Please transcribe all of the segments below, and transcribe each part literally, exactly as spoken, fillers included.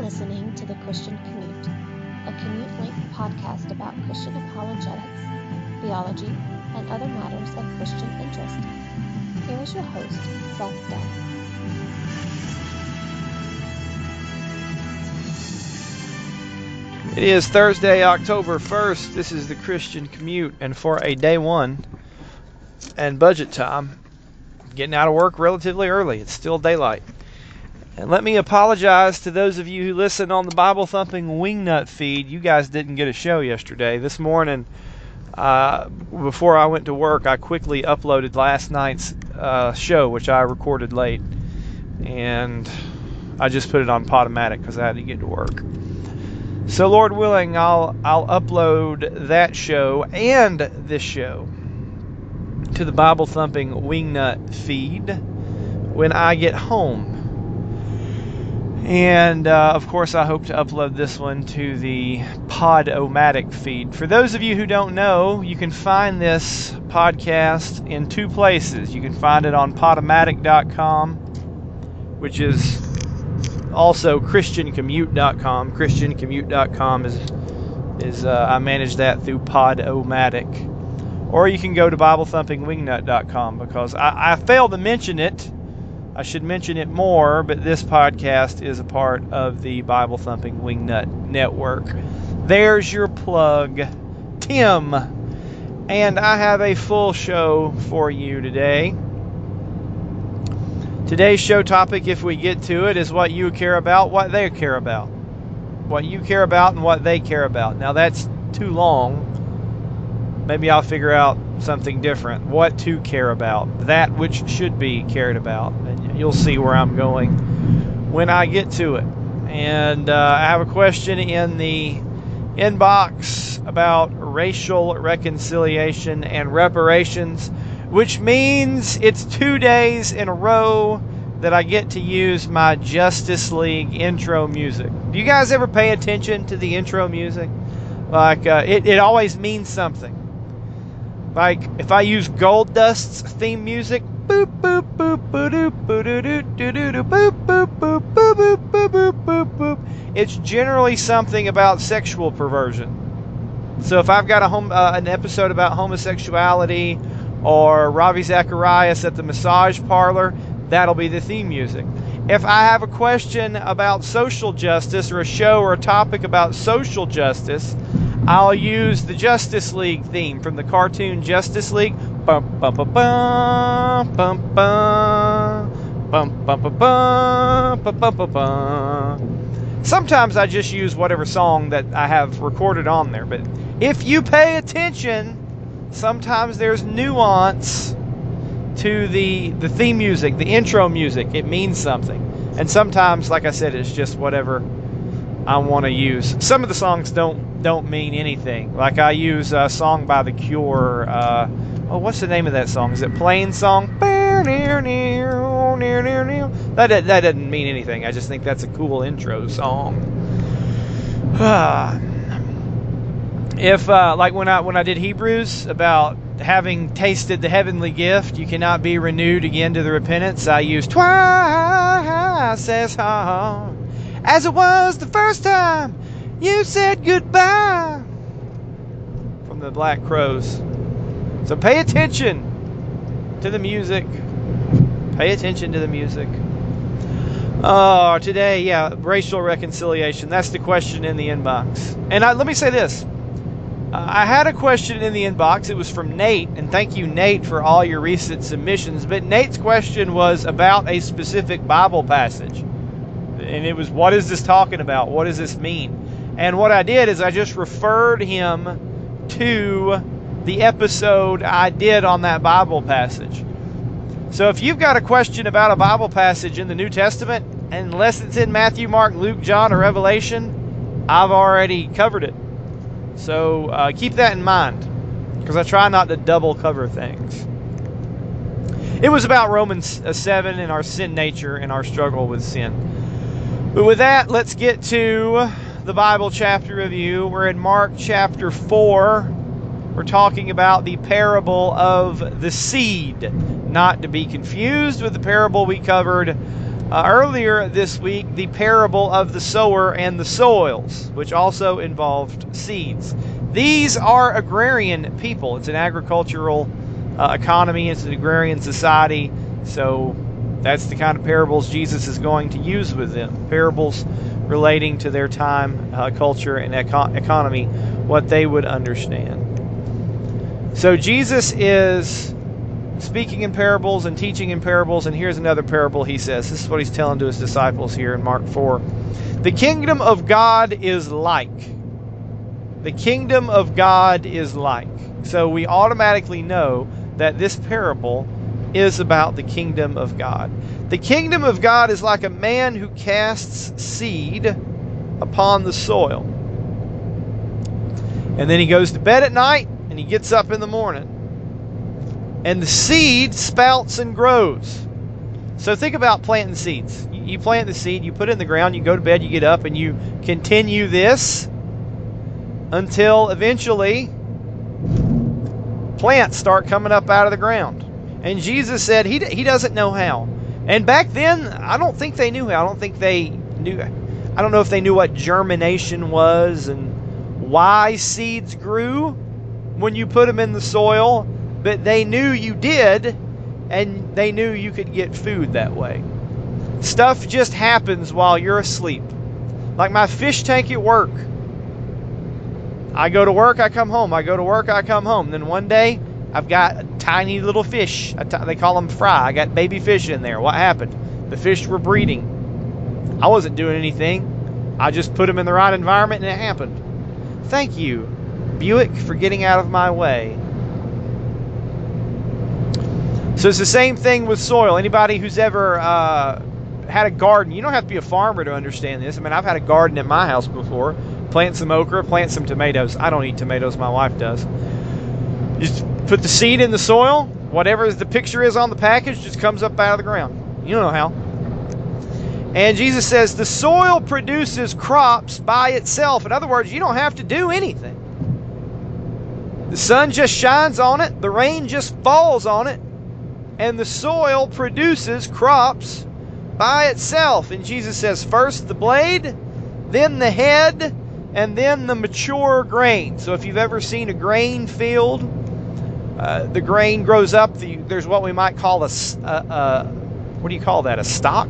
listening to The Christian Commute, a commute-length podcast about Christian apologetics, theology, and other matters of Christian interest. Here is your host, Seth Dunn. It is Thursday, October first. This is The Christian Commute, and for a day one and budget time, getting out of work relatively early. It's still daylight. And let me apologize to those of you who listen on the Bible Thumping Wingnut feed. You guys didn't get a show yesterday. This morning, uh, before I went to work, I quickly uploaded last night's uh, show, which I recorded late. And I just put it on Podomatic because I had to get to work. So Lord willing, I'll I'll upload that show and this show to the Bible Thumping Wingnut feed when I get home. And, uh, of course, I hope to upload this one to the Podomatic feed. For those of you who don't know, you can find this podcast in two places. You can find it on Podomatic dot com, which is also Christian Commute dot com. Christian Commute dot com is, is uh, I manage that through Podomatic. Or you can go to Bible Thumping Wingnut dot com, because I, I failed to mention it. I should mention it more, but this podcast is a part of the Bible Thumping Wingnut Network. There's your plug, Tim. And I have a full show for you today. Today's show topic, if we get to it, is what you care about, what they care about. What you care about and what they care about. Now that's too long. Maybe I'll figure out something different. What to care about. That which should be cared about. And you'll see where I'm going when I get to it. And uh, I have a question in the inbox about racial reconciliation and reparations, which means it's two days in a row that I get to use my Justice League intro music. Do you guys ever pay attention to the intro music? Like, uh, it, it always means something. Like, if I use Gold Dust's theme music, boop, boop, boop, boop, boop, boop, boop, boop, boop, boop, boop, boop, boop, boop, boop, it's generally something about sexual perversion. So if I've got a home, uh, an episode about homosexuality, or Ravi Zacharias at the massage parlor, that'll be the theme music. If I have a question about social justice, or a show or a topic about social justice, I'll use the Justice League theme from the cartoon Justice League. Bum bum bum bum bum bum bum bum bum bum bum bum. Sometimes I just use whatever song that I have recorded on there, but if you pay attention, sometimes there's nuance to the the theme music, the intro music. It means something, and sometimes, like I said, it's just whatever I want to use. Some of the songs don't don't mean anything. Like I use a song by The Cure. Uh, oh, what's the name of that song? Is it Plain Song? That that doesn't mean anything. I just think that's a cool intro song. If uh, like when I when I did Hebrews about having tasted the heavenly gift, you cannot be renewed again to the repentance. I used twice as hard as it was the first time you said goodbye, from the Black Crowes. So pay attention to the music. Pay attention to the music. Oh, today, yeah, racial reconciliation. That's the question in the inbox. And I, let me say this. Uh, I had a question in the inbox. It was from Nate, and thank you, Nate, for all your recent submissions. But Nate's question was about a specific Bible passage. And it was, what is this talking about? What does this mean? And what I did is I just referred him to the episode I did on that Bible passage. So if you've got a question about a Bible passage in the New Testament, unless it's in Matthew, Mark, Luke, John, or Revelation, I've already covered it. So uh, keep that in mind, because I try not to double cover things. It was about Romans seven and our sin nature and our struggle with sin. But with that, let's get to the Bible chapter review. We're in Mark chapter four. We're talking about the parable of the seed, not to be confused with the parable we covered Uh, earlier this week, the parable of the sower and the soils, which also involved seeds. These are agrarian people. It's an agricultural uh, economy. It's an agrarian society. So that's the kind of parables Jesus is going to use with them. Parables relating to their time, uh, culture, and eco- economy, what they would understand. So Jesus is speaking in parables and teaching in parables, and here's another parable he says. This is what he's telling to his disciples here in Mark four. The kingdom of God is like. The kingdom of God is like. So we automatically know that this parable is about the kingdom of God. The kingdom of God is like a man who casts seed upon the soil. And then he goes to bed at night and he gets up in the morning. And the seed sprouts and grows. So think about planting seeds. You plant the seed, you put it in the ground, you go to bed, you get up, and you continue this until eventually plants start coming up out of the ground. And Jesus said he, he doesn't know how. And back then, I don't think they knew how. I don't think they knew. I don't know if they knew what germination was and why seeds grew when you put them in the soil. But they knew you did, and they knew you could get food that way. Stuff just happens while you're asleep. Like my fish tank at work. I go to work, I come home. I go to work, I come home. Then one day, I've got a tiny little fish. They call them fry. I got baby fish in there. What happened? The fish were breeding. I wasn't doing anything. I just put them in the right environment, and it happened. Thank you, Buick, for getting out of my way. So it's the same thing with soil. Anybody who's ever uh, had a garden, you don't have to be a farmer to understand this. I mean, I've had a garden at my house before. Plant some okra, plant some tomatoes. I don't eat tomatoes, my wife does. Just put the seed in the soil. Whatever the picture is on the package just comes up out of the ground. You don't know how. And Jesus says the soil produces crops by itself. In other words, you don't have to do anything. The sun just shines on it. The rain just falls on it. And the soil produces crops by itself. And Jesus says, first the blade, then the head, and then the mature grain. So if you've ever seen a grain field, uh, the grain grows up. The, there's what we might call a, a, a, what do you call that, a stalk?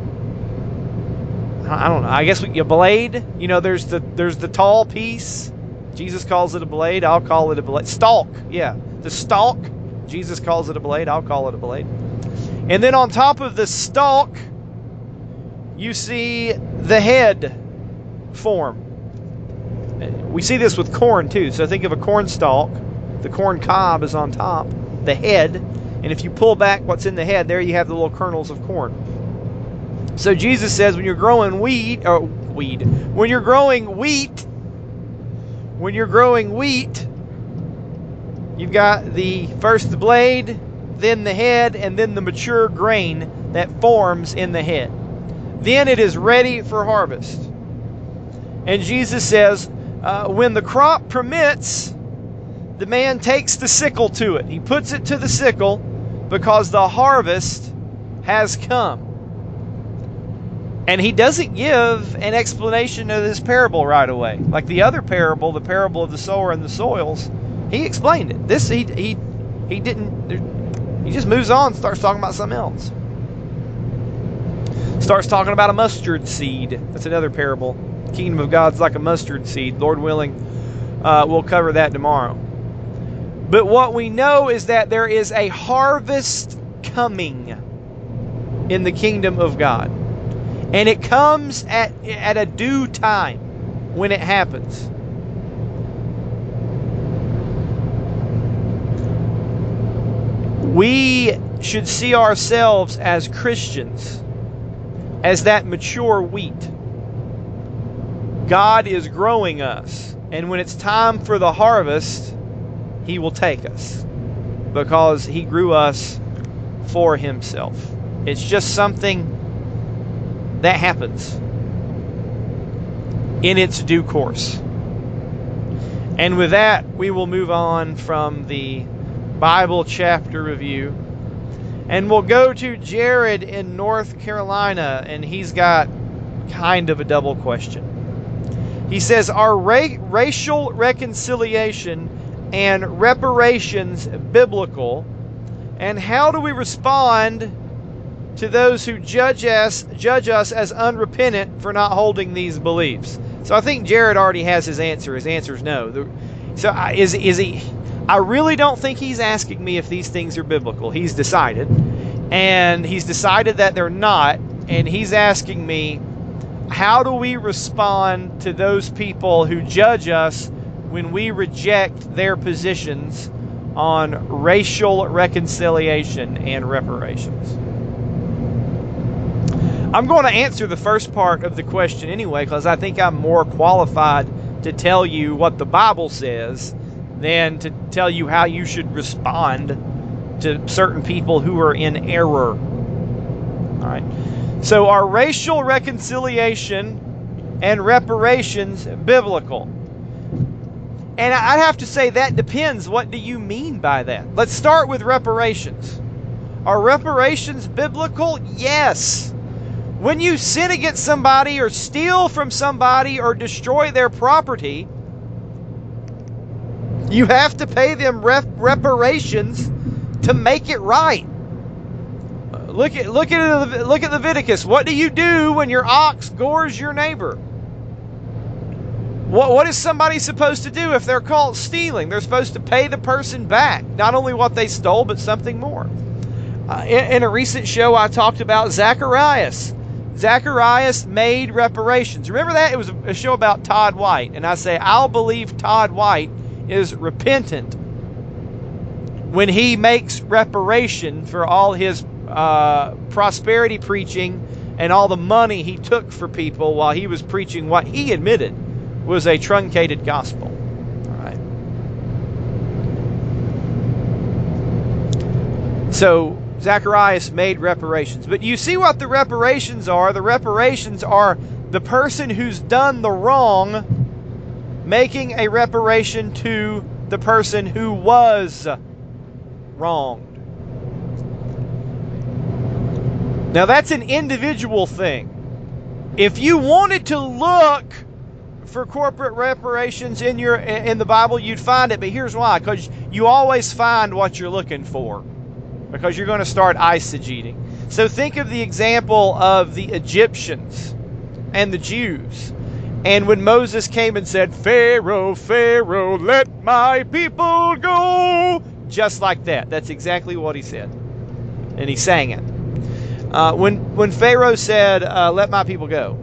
I don't know. I guess we, a blade. You know, there's the there's the tall piece. Jesus calls it a blade. I'll call it a blade. Stalk, yeah. The stalk. Jesus calls it a blade. I'll call it a blade. And then on top of the stalk, you see the head form. We see this with corn too. So think of a corn stalk. The corn cob is on top. The head. And if you pull back what's in the head, there you have the little kernels of corn. So Jesus says when you're growing wheat, or weed, when you're growing wheat, when you're growing wheat, you've got the first the blade, then the head, and then the mature grain that forms in the head. Then it is ready for harvest. And Jesus says, uh, when the crop permits, the man takes the sickle to it. He puts it to the sickle because the harvest has come. And he doesn't give an explanation of this parable right away. Like the other parable, the parable of the sower and the soils, he explained it. This, he he he didn't, he just moves on, starts talking about something else. Starts talking about a mustard seed. That's another parable. The kingdom of God's like a mustard seed. Lord willing, uh, we'll cover that tomorrow. But what we know is that there is a harvest coming in the kingdom of God. And it comes at, at a due time when it happens. We should see ourselves as Christians, as that mature wheat. God is growing us. And when it's time for the harvest, He will take us. Because He grew us for Himself. It's just something that happens in its due course. And with that, we will move on from the Bible chapter review And we'll go to Jared in North Carolina, and he's got kind of a double question. He says, are ra- racial reconciliation and reparations biblical? And how do we respond to those who judge us, judge us as unrepentant for not holding these beliefs? So I think Jared already has his answer. His answer is no. The, so I, is, is he... I really don't think he's asking me if these things are biblical. He's decided. And he's decided that they're not. And he's asking me, how do we respond to those people who judge us when we reject their positions on racial reconciliation and reparations? I'm going to answer the first part of the question anyway, because I think I'm more qualified to tell you what the Bible says than to tell you how you should respond to certain people who are in error. All right. So are racial reconciliation and reparations biblical? And I'd have to say that depends. What do you mean by that? Let's start with reparations. Are reparations biblical? Yes. When you sin against somebody or steal from somebody or destroy their property, you have to pay them rep- reparations to make it right. Look at look at look at Leviticus. What do you do when your ox gores your neighbor? What what is somebody supposed to do if they're caught stealing? They're supposed to pay the person back, not only what they stole, but something more. Uh, in, in a recent show, I talked about Zacharias. Zacharias made reparations. Remember that? It was a show about Todd White, and I say I'll believe Todd White is repentant when he makes reparation for all his uh, prosperity preaching and all the money he took for people while he was preaching what he admitted was a truncated gospel. All right. So Zacharias made reparations. But you see what the reparations are? The reparations are the person who's done the wrong making a reparation to the person who was wronged. Now that's an individual thing. If you wanted to look for corporate reparations in your in the Bible, you'd find it, but here's why. Because you always find what you're looking for. Because you're going to start eisegeting. So think of the example of the Egyptians and the Jews. And when Moses came and said, Pharaoh, Pharaoh, let my people go. Just like that. That's exactly what he said. And he sang it. Uh, when, when Pharaoh said, uh, let my people go,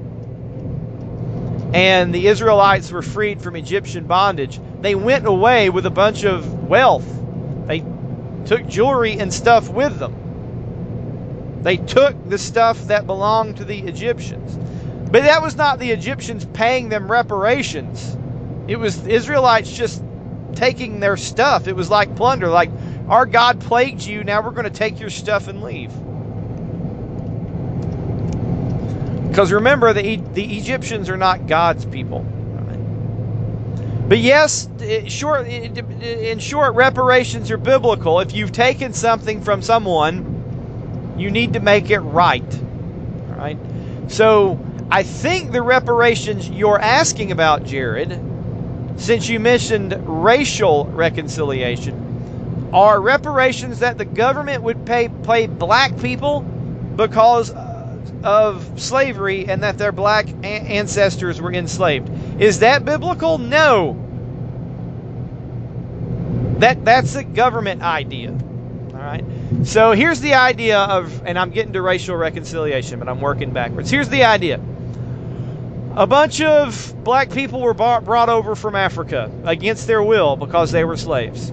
and the Israelites were freed from Egyptian bondage, they went away with a bunch of wealth. They took jewelry and stuff with them. They took the stuff that belonged to the Egyptians. But that was not the Egyptians paying them reparations. It was the Israelites just taking their stuff. It was like plunder. Like, our God plagued you, now we're going to take your stuff and leave. Because remember, the, the Egyptians are not God's people. But yes, it, short, it, in short, reparations are biblical. If you've taken something from someone, you need to make it right. All right? So I think the reparations you're asking about, Jared, since you mentioned racial reconciliation, are reparations that the government would pay, pay black people because of slavery and that their black a- ancestors were enslaved. Is that biblical? No. That that's a government idea. All right. So here's the idea of, and I'm getting to racial reconciliation, but I'm working backwards. Here's the idea. A bunch of black people were brought over from Africa against their will because they were slaves.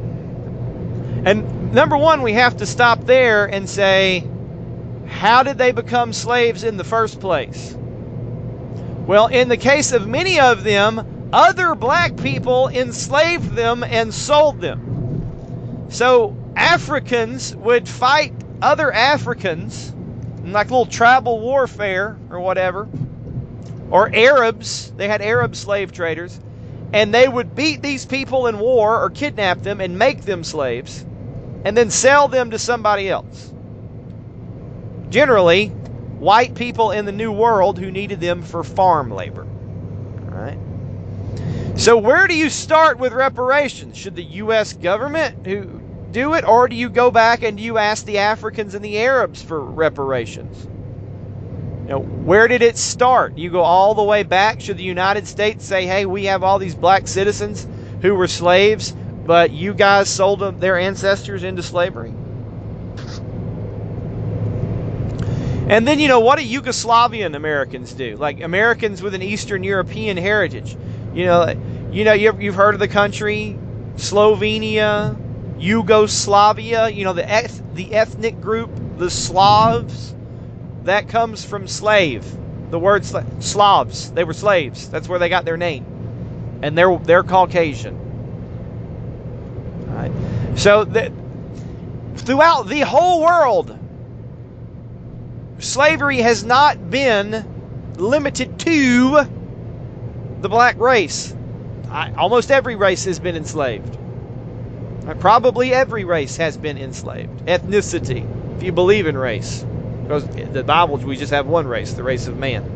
And number one, we have to stop there and say, how did they become slaves in the first place? Well, in the case of many of them, other black people enslaved them and sold them. So Africans would fight other Africans, like little tribal warfare or whatever. Or Arabs, they had Arab slave traders, and they would beat these people in war or kidnap them and make them slaves. and then sell them to somebody else. Generally, white people in the New World who needed them for farm labor. All right. So where do you start with reparations? Should the U S government who do it, or do you go back and do you ask the Africans and the Arabs for reparations? You know, where did it start? You go all the way back. Should the United States say, hey, we have all these black citizens who were slaves, but you guys sold them, their ancestors into slavery? And then, you know, what do Yugoslavian Americans do? Like Americans with an Eastern European heritage. You know, you know, you've heard of the country Slovenia, Yugoslavia. You know, the eth- the ethnic group, the Slavs, that comes from slave. The word sla- Slavs, they were slaves. That's where they got their name, and they're they're Caucasian. All right. So the, throughout the whole world, slavery has not been limited to the black race. I, almost every race has been enslaved. Probably every race has been enslaved. Ethnicity, if you believe in race. Because in the Bible, we just have one race, the race of man.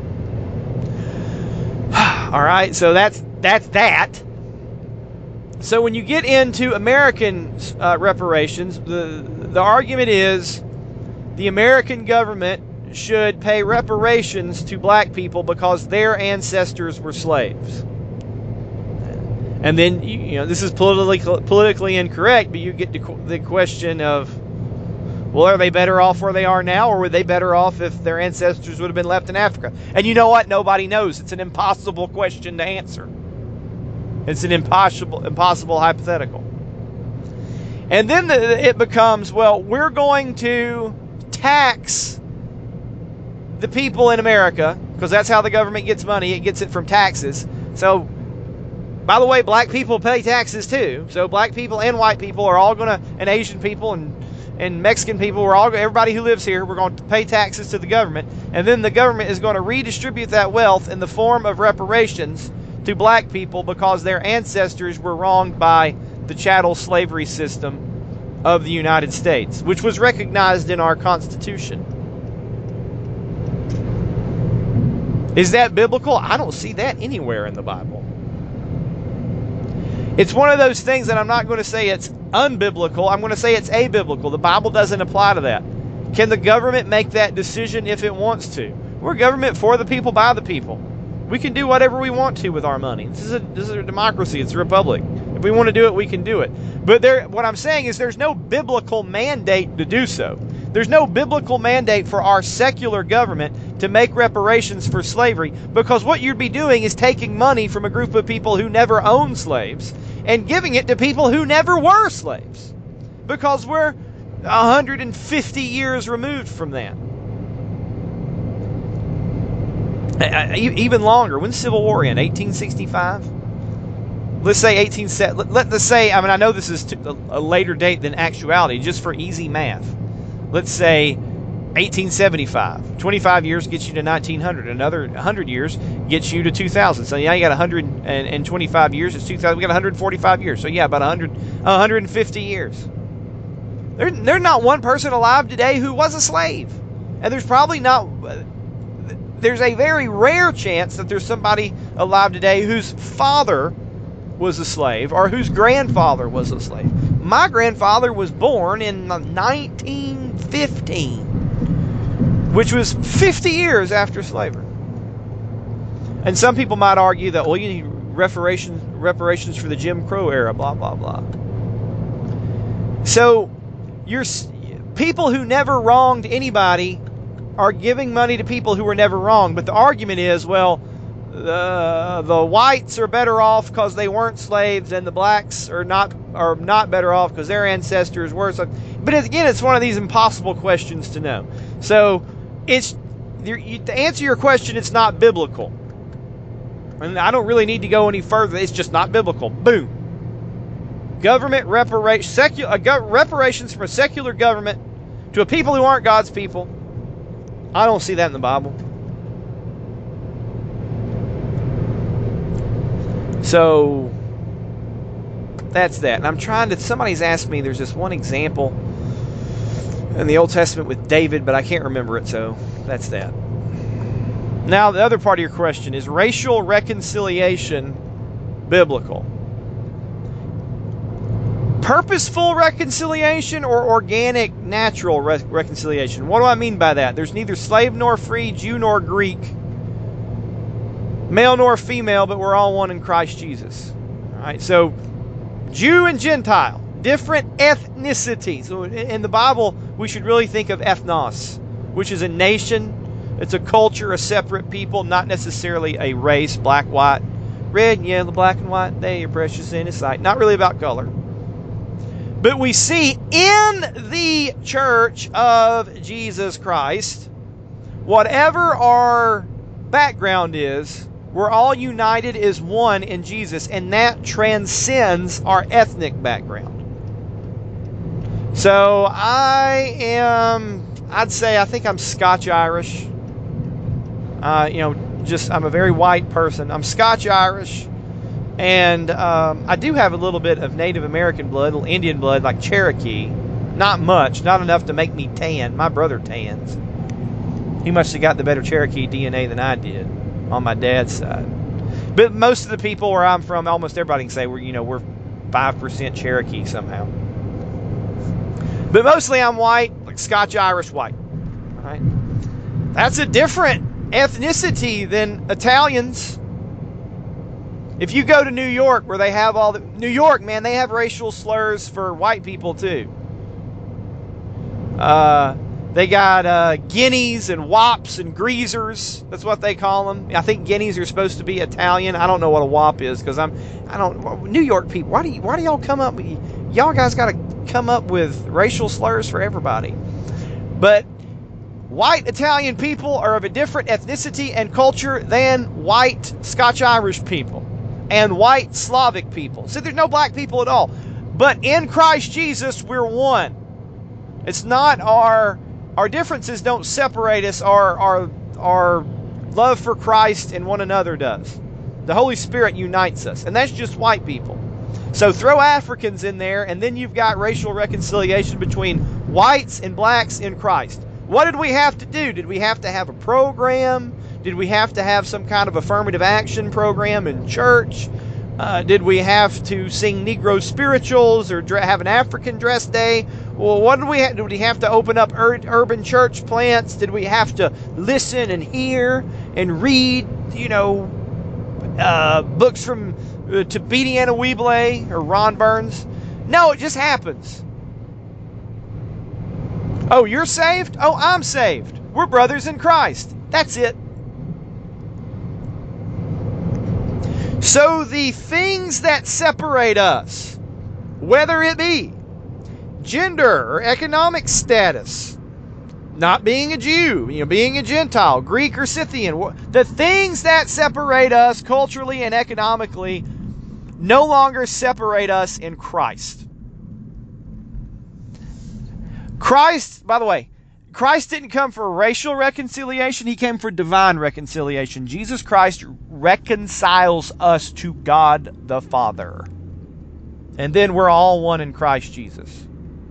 All right, so that's that's that. So when you get into American uh, reparations, the the argument is the American government should pay reparations to black people because their ancestors were slaves. And then, you know, this is politically politically incorrect, but you get to the question of, well, are they better off where they are now, or were they better off if their ancestors would have been left in Africa? And you know what? Nobody knows. It's an impossible question to answer. It's an impossible, impossible hypothetical. And then the, it becomes, well, we're going to tax the people in America, because that's how the government gets money. It gets it from taxes. So, by the way, black people pay taxes too. So black people and white people are all going to, and Asian people and, and Mexican people, we're all, everybody who lives here, we're going to pay taxes to the government. And then the government is going to redistribute that wealth in the form of reparations to black people because their ancestors were wronged by the chattel slavery system of the United States, which was recognized in our Constitution. Is that biblical? I don't see that anywhere in the Bible. It's one of those things that I'm not going to say it's unbiblical. I'm going to say it's abiblical. The Bible doesn't apply to that. Can the government make that decision if it wants to? We're government for the people, by the people. We can do whatever we want to with our money. This is a, this is a democracy. It's a republic. If we want to do it, we can do it. But there, what I'm saying is there's no biblical mandate to do so. There's no biblical mandate for our secular government to make reparations for slavery, because what you'd be doing is taking money from a group of people who never owned slaves and giving it to people who never were slaves, because we're one hundred fifty years removed from that. Even longer. When's the Civil War in? eighteen sixty-five? Let's say eighteen. Let, let's say, I mean, I know this is a later date than actuality, just for easy math. Let's say eighteen seventy-five. twenty-five years gets you to nineteen hundred. Another one hundred years gets you to two thousand. So yeah, you got one hundred twenty-five years. It's two thousand. We got one hundred forty-five years. So yeah, about one hundred, one hundred fifty years. There, there's not one person alive today who was a slave. And there's probably not... There's a very rare chance that there's somebody alive today whose father was a slave or whose grandfather was a slave. My grandfather was born in nineteen fifteen, which was fifty years after slavery. And some people might argue that, well, you need reparations, reparations for the Jim Crow era, blah, blah, blah. So, you're, people who never wronged anybody are giving money to people who were never wronged. But the argument is, well, the the whites are better off because they weren't slaves, and the blacks are not are not better off because their ancestors were. So, but again, it's one of these impossible questions to know. So, it's to answer your question, it's not biblical, and I don't really need to go any further. It's just not biblical. Boom. Government reparation, secular uh, reparations from a secular government to a people who aren't God's people. I don't see that in the Bible. So, that's that. And I'm trying to, somebody's asked me, there's this one example in the Old Testament with David, but I can't remember it, so that's that. Now, the other part of your question is racial reconciliation biblical? Purposeful reconciliation or organic, natural re- reconciliation? What do I mean by that? There's neither slave nor free, Jew nor Greek, male nor female, but we're all one in Christ Jesus. All right, so Jew and Gentile, different ethnicities. So in the Bible, we should really think of ethnos, which is a nation. It's a culture, a separate people, not necessarily a race, black, white, red, yellow, black, and white. They are precious in His sight. Not really about color. But we see in the church of Jesus Christ, whatever our background is, we're all united as one in Jesus, and that transcends our ethnic background. So I am, I'd say, I think I'm Scotch-Irish. Uh, you know, just, I'm a very white person. I'm Scotch-Irish. And um, I do have a little bit of Native American blood, a little Indian blood, like Cherokee. Not much, not enough to make me tan. My brother tans. He must have got the better Cherokee D N A than I did on my dad's side. But most of the people where I'm from, almost everybody can say we're, you know, we're five percent Cherokee somehow. But mostly I'm white, like Scotch-Irish white. All right? That's a different ethnicity than Italians. If you go to New York, where they have all the... New York, man, they have racial slurs for white people, too. Uh, they got uh, guineas and wops and greasers. That's what they call them. I think guineas are supposed to be Italian. I don't know what a wop is, because I'm... I don't... New York people, why do, you, why do y'all come up... Y'all guys got to come up with racial slurs for everybody. But white Italian people are of a different ethnicity and culture than white Scotch-Irish people. And white Slavic people. So there's no black people at all. But in Christ Jesus, we're one. It's not our our differences don't separate us. Our our our love for Christ and one another does. The Holy Spirit unites us, and that's just white people. So throw Africans in there, and then you've got racial reconciliation between whites and blacks in Christ. What did we have to do? Did we have to have a program? Did we have to have some kind of affirmative action program in church? Uh, did we have to sing Negro spirituals or dre- have an African dress day? Well, what did we have? Did we have to open up ur- urban church plants? Did we have to listen and hear and read, you know, uh, books from uh, Thabiti Anyabwile or Ron Burns? No, it just happens. Oh, you're saved? Oh, I'm saved. We're brothers in Christ. That's it. So the things that separate us, whether it be gender or economic status, not being a Jew, you know, being a Gentile, Greek or Scythian, the things that separate us culturally and economically no longer separate us in Christ. Christ, by the way, Christ didn't come for racial reconciliation. He came for divine reconciliation. Jesus Christ reconciles us to God the Father. And then we're all one in Christ Jesus.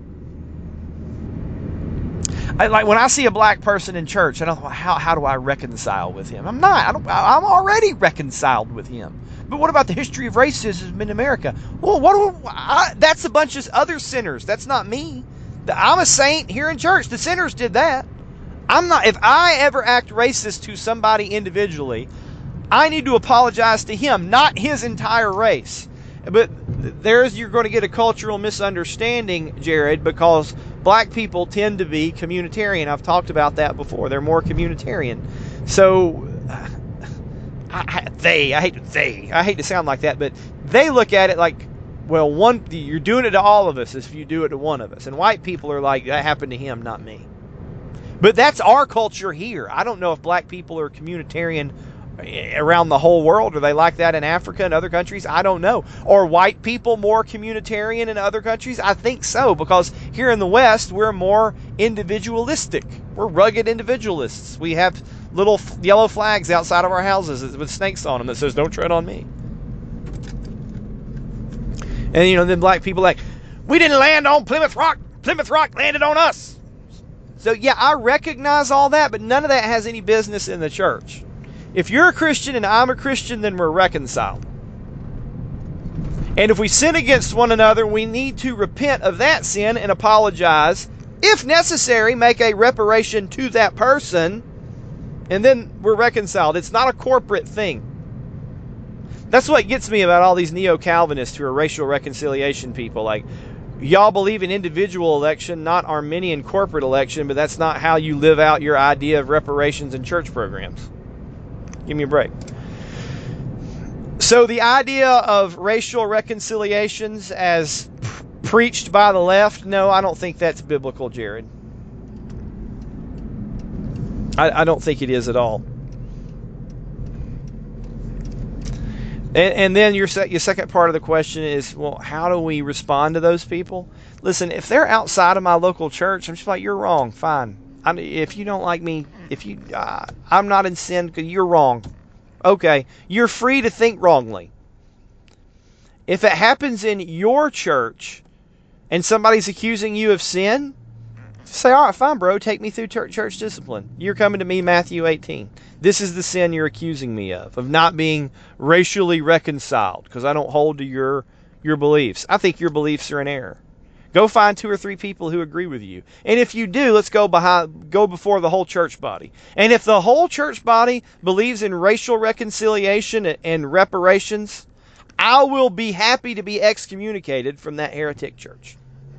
I, like when I see a black person in church, I don't know, how, how do I reconcile with him? I'm not. I don't, I'm already reconciled with him. But what about the history of racism in America? Well, what do I, that's a bunch of other sinners. That's not me. I'm a saint here in church. The sinners did that. I'm not. If I ever act racist to somebody individually, I need to apologize to him, not his entire race. But there's you're going to get a cultural misunderstanding, Jared, because black people tend to be communitarian. I've talked about that before. They're more communitarian. So I, I, they, I hate they, I hate to sound like that, but they look at it like, well, one, you're doing it to all of us if you do it to one of us. And white people are like, that happened to him, not me. But that's our culture here. I don't know if black people are communitarian around the whole world. Are they like that in Africa and other countries? I don't know. Are white people more communitarian in other countries? I think so, because here in the West, we're more individualistic. We're rugged individualists. We have little yellow flags outside of our houses with snakes on them that says, don't tread on me. And, you know, then black people like, we didn't land on Plymouth Rock. Plymouth Rock landed on us. So, yeah, I recognize all that, but none of that has any business in the church. If you're a Christian and I'm a Christian, then we're reconciled. And if we sin against one another, we need to repent of that sin and apologize. If necessary, make a reparation to that person, and then we're reconciled. It's not a corporate thing. That's what gets me about all these neo-Calvinists who are racial reconciliation people. Like, y'all believe in individual election, not Arminian corporate election, but that's not how you live out your idea of reparations and church programs. Give me a break. So the idea of racial reconciliations as pr- preached by the left, no, I don't think that's biblical, Jared. I, I don't think it is at all. And, and then your, sec- your second part of the question is, well, how do we respond to those people? Listen, if they're outside of my local church, I'm just like, you're wrong. Fine. I mean, if you don't like me, if you, uh, I'm not in sin because you're wrong. Okay, you're free to think wrongly. If it happens in your church and somebody's accusing you of sin, say, all right, fine, bro, take me through church, church discipline. You're coming to me, Matthew eighteen. This is the sin you're accusing me of, of not being racially reconciled, because I don't hold to your your beliefs. I think your beliefs are in error. Go find two or three people who agree with you. And if you do, let's go behind, go before the whole church body. And if the whole church body believes in racial reconciliation and reparations, I will be happy to be excommunicated from that heretic church.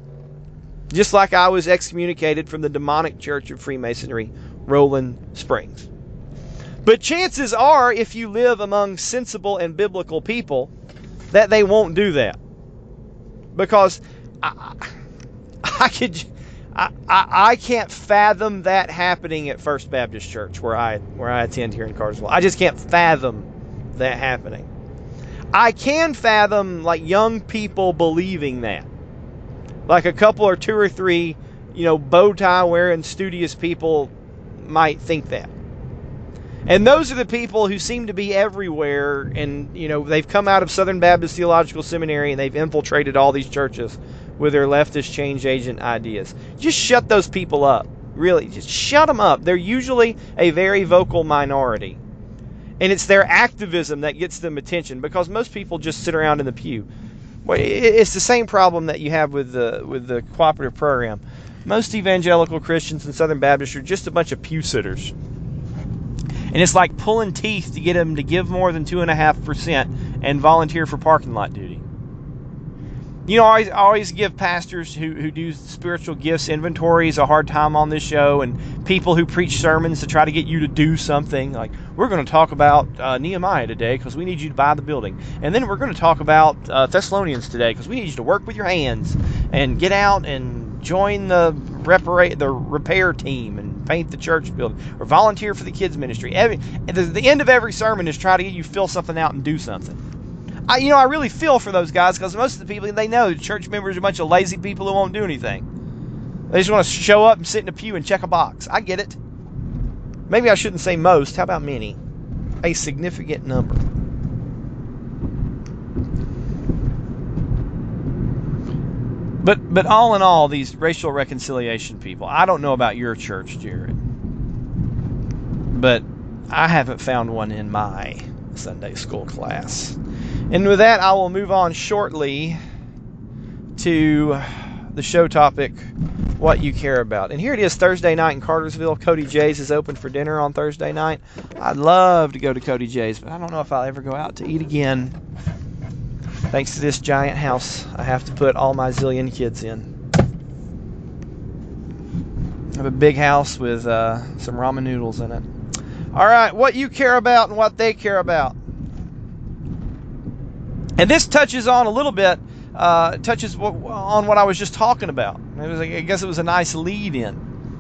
Just like I was excommunicated from the demonic church of Freemasonry, Rolling Springs. But chances are, if you live among sensible and biblical people, that they won't do that. Because I, I could, I, I, I can't fathom that happening at First Baptist Church, where I where I attend here in Cartersville. I just can't fathom that happening. I can fathom like young people believing that, like a couple or two or three, you know, bow tie wearing studious people might think that. And those are the people who seem to be everywhere, and, you know, they've come out of Southern Baptist Theological Seminary and they've infiltrated all these churches with their leftist change agent ideas. Just shut those people up. Really, just shut them up. They're usually a very vocal minority. And it's their activism that gets them attention, because most people just sit around in the pew. Well, it's the same problem that you have with the with the cooperative program. Most evangelical Christians and Southern Baptists are just a bunch of pew sitters. And it's like pulling teeth to get them to give more than two point five percent and volunteer for parking lot duty. You know, I always, I always give pastors who, who do spiritual gifts inventories a hard time on this show, and people who preach sermons to try to get you to do something. Like, we're going to talk about uh, Nehemiah today because we need you to buy the building. And then we're going to talk about uh, Thessalonians today because we need you to work with your hands and get out and join the, repara- the repair team and paint the church building, or volunteer for the kids ministry. Every, the, the end of every sermon is try to get you to fill something out and do something. I, you know, I really feel for those guys, because most of the people, they know church members are a bunch of lazy people who won't do anything. They just want to show up and sit in a pew and check a box. I get it. Maybe I shouldn't say most. How about many? A significant number. But but all in all, these racial reconciliation people, I don't know about your church, Jared, but I haven't found one in my Sunday school class. And with that, I will move on shortly to the show topic, what you care about. And here it is, Thursday night in Cartersville. Cody J's is open for dinner on Thursday night. I'd love to go to Cody J's, but I don't know if I'll ever go out to eat again. Thanks to this giant house I have to put all my zillion kids in. I have a big house with uh, some ramen noodles in it. All right, what you care about and what they care about. And this touches on a little bit, uh, touches on what I was just talking about. It was, I guess it was a nice lead-in.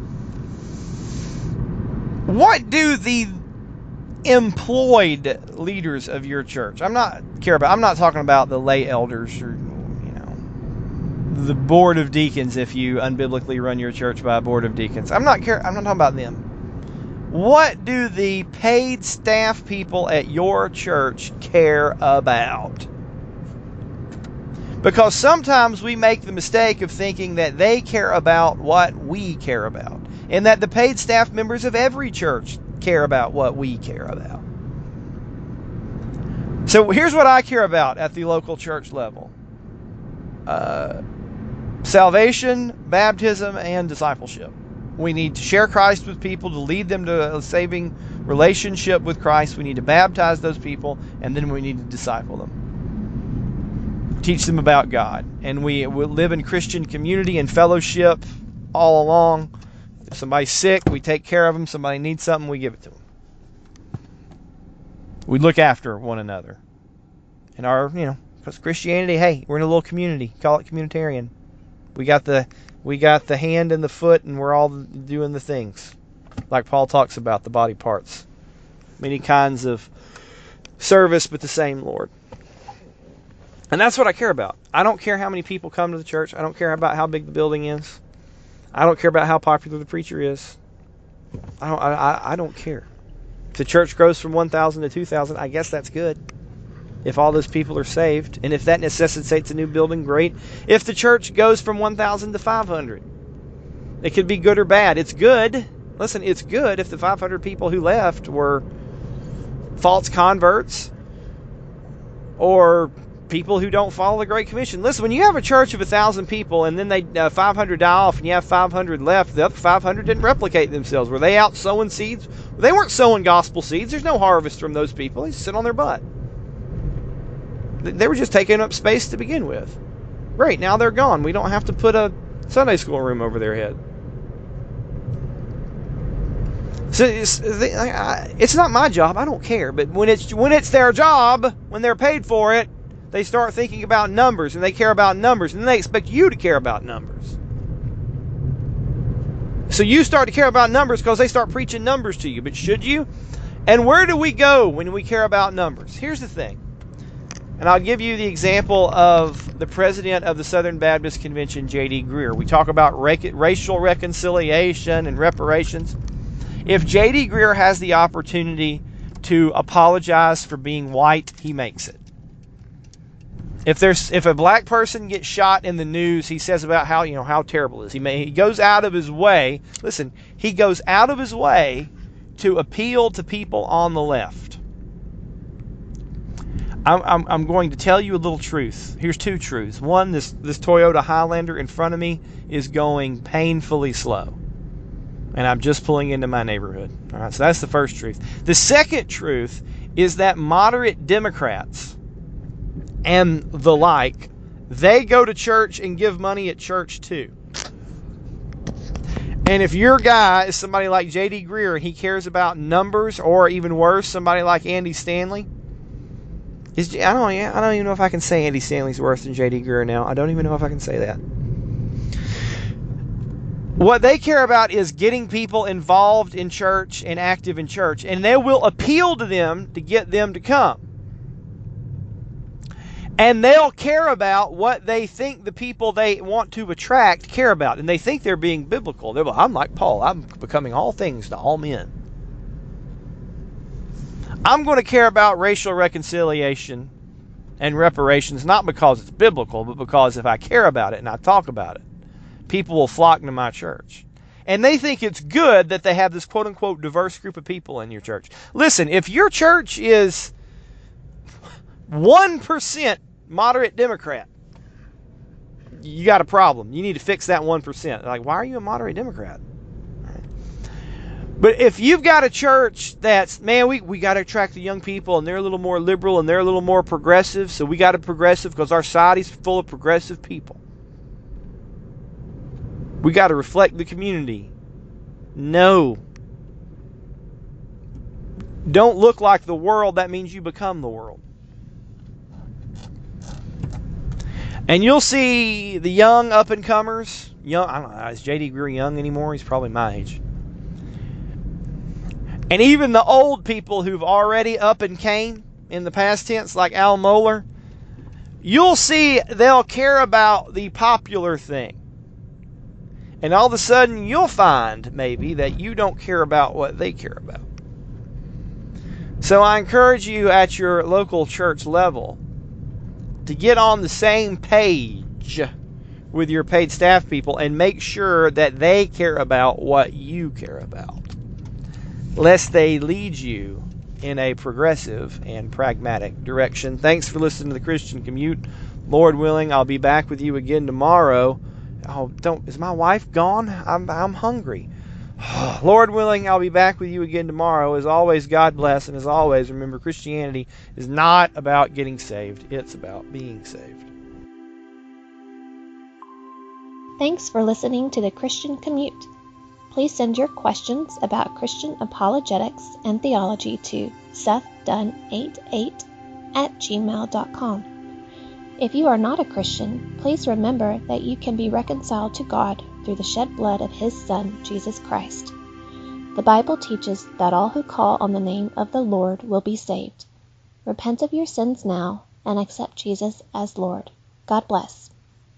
What do the employed leaders of your church, I'm not care about, I'm not talking about the lay elders or, you know, the board of deacons if you unbiblically run your church by a board of deacons. I'm not care, I'm not talking about them. What do the paid staff people at your church care about? Because sometimes we make the mistake of thinking that they care about what we care about, and that the paid staff members of every church care about what we care about. So here's what I care about at the local church level. Uh, salvation, baptism, and discipleship. We need to share Christ with people, to lead them to a saving relationship with Christ. We need to baptize those people, and then we need to disciple them. Teach them about God. And we will live in Christian community and fellowship all along. If somebody's sick, we take care of them. Somebody needs something, we give it to them. We look after one another. And our, you know, because Christianity, hey, we're in a little community. Call it communitarian. We got the we got the hand and the foot, and we're all doing the things. Like Paul talks about, the body parts. Many kinds of service, but the same Lord. And that's what I care about. I don't care how many people come to the church. I don't care about how big the building is. I don't care about how popular the preacher is. I don't, I, I don't care. If the church grows from one thousand to two thousand, I guess that's good. If all those people are saved, and if that necessitates a new building, great. If the church goes from one thousand to five hundred, it could be good or bad. It's good. Listen, it's good if the five hundred people who left were false converts or people who don't follow the Great Commission. Listen, when you have a church of one thousand people and then they uh, five hundred die off and you have five hundred left, the other five hundred didn't replicate themselves. Were they out sowing seeds? They weren't sowing gospel seeds. There's no harvest from those people. They just sit on their butt. They were just taking up space to begin with. Great, now they're gone. We don't have to put a Sunday school room over their head. So it's, it's not my job. I don't care. But when it's when it's their job, when they're paid for it, they start thinking about numbers, and they care about numbers, and then they expect you to care about numbers. So you start to care about numbers because they start preaching numbers to you. But should you? And where do we go when we care about numbers? Here's the thing. And I'll give you the example of the president of the Southern Baptist Convention, J D Greear. We talk about racial reconciliation and reparations. If J D Greear has the opportunity to apologize for being white, he makes it. If there's if a black person gets shot in the news, he says about how, you know, how terrible it is. He may he goes out of his way. Listen, he goes out of his way to appeal to people on the left. I'm, I'm, I'm going to tell you a little truth. Here's two truths. One, this, this Toyota Highlander in front of me is going painfully slow. And I'm just pulling into my neighborhood. All right, so that's the first truth. The second truth is that moderate Democrats and the like, they go to church and give money at church too. And if your guy is somebody like J D Greear and he cares about numbers, or even worse, somebody like Andy Stanley, Is, I don't I don't even know if I can say Andy Stanley's worse than J D Greear now. I don't even know if I can say that. What they care about is getting people involved in church and active in church. And they will appeal to them to get them to come. And they'll care about what they think the people they want to attract care about. And they think they're being biblical. They're like, I'm like Paul. I'm becoming all things to all men. I'm going to care about racial reconciliation and reparations, not because it's biblical, but because if I care about it and I talk about it, people will flock to my church. And they think it's good that they have this quote-unquote diverse group of people in your church. Listen, if your church is one percent moderate Democrat, you got a problem. You need to fix that one percent. Like, why are you a moderate Democrat? But if you've got a church that's, man, we, we got to attract the young people, and they're a little more liberal and they're a little more progressive, so we got to progressive because our society's full of progressive people. We got to reflect the community. No. Don't look like the world. That means you become the world. And you'll see the young up-and-comers. Young, I don't know, is J D Greear young anymore? He's probably my age. And even the old people who've already up and came in the past tense, like Al Mohler, you'll see they'll care about the popular thing. And all of a sudden, you'll find, maybe, that you don't care about what they care about. So I encourage you at your local church level to get on the same page with your paid staff people and make sure that they care about what you care about, lest they lead you in a progressive and pragmatic direction. Thanks for listening to the Christian Commute. Lord willing, I'll be back with you again tomorrow. Oh, don't is my wife gone? I'm I'm hungry. Lord willing, I'll be back with you again tomorrow. As always, God bless, and as always, remember, Christianity is not about getting saved. It's about being saved. Thanks for listening to the Christian Commute. Please send your questions about Christian apologetics and theology to seth dunn eighty-eight at gmail dot com. If you are not a Christian, please remember that you can be reconciled to God through the shed blood of His Son, Jesus Christ. The Bible teaches that all who call on the name of the Lord will be saved. Repent of your sins now and accept Jesus as Lord. God bless.